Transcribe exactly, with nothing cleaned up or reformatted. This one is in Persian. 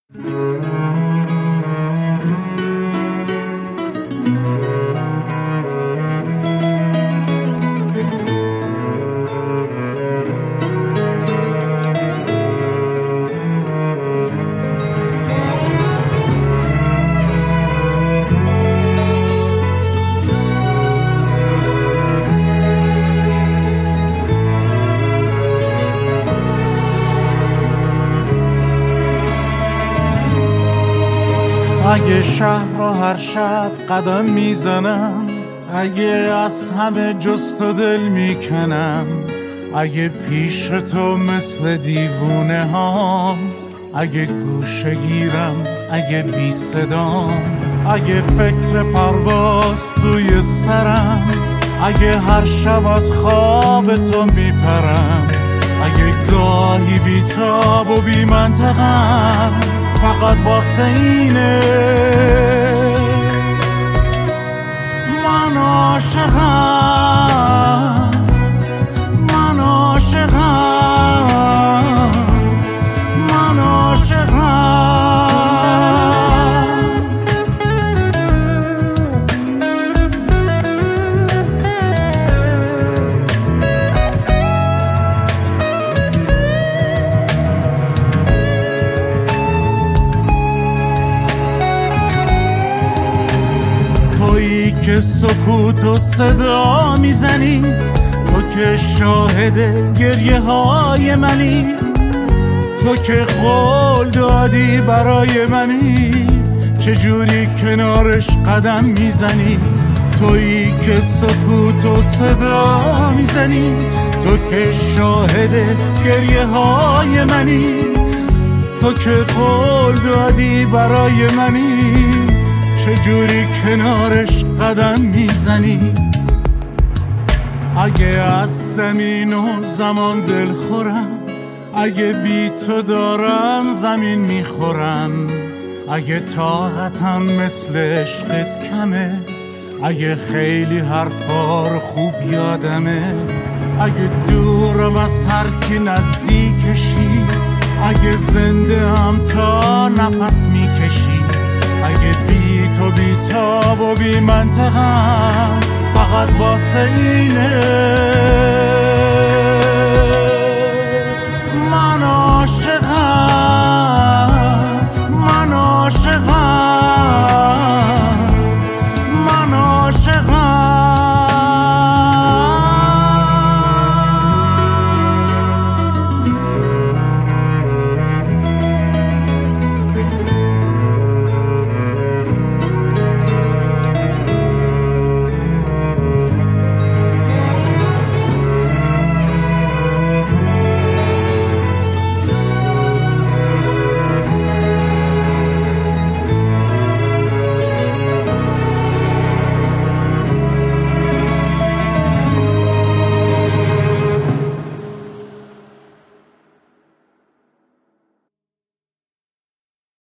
اگه شهر رو هر شب قدم میزنم، اگه از همه جست و دل میکنم، اگه پیش تو مثل دیوونه هام، اگه گوشه گیرم، اگه بی صدام، اگه فکر پرواز توی سرم، اگه هر شب از خواب تو میپرم، اگه گاهی بی تاب و بی منطقم، فقط واسه اینه من عاشقم، من عاشقم، من عاشقم. تویی که سکوت و صدا میزنی، تو که شاهد گریه های منی، تو که قول دادی برای منی، چجوری کنارش قدم میزنی؟ تویی که سکوت و صدا میزنی، تو که شاهد گریه های منی، تو که قول دادی برای منی، چجوری کنارش قدم میزنی؟ اگه از زمین و زمان دل خورم، اگه بی تو دارم زمین میخورم، اگه طاقتم مثل عشقت کمه، اگه خیلی حرفا رو خوب یادمه، اگه دورم از هر کی نزدیکشی، اگه زنده هم تا نفس میکشی، اگه بی تو بی تاب و بی منطقم، فقط واسه اینه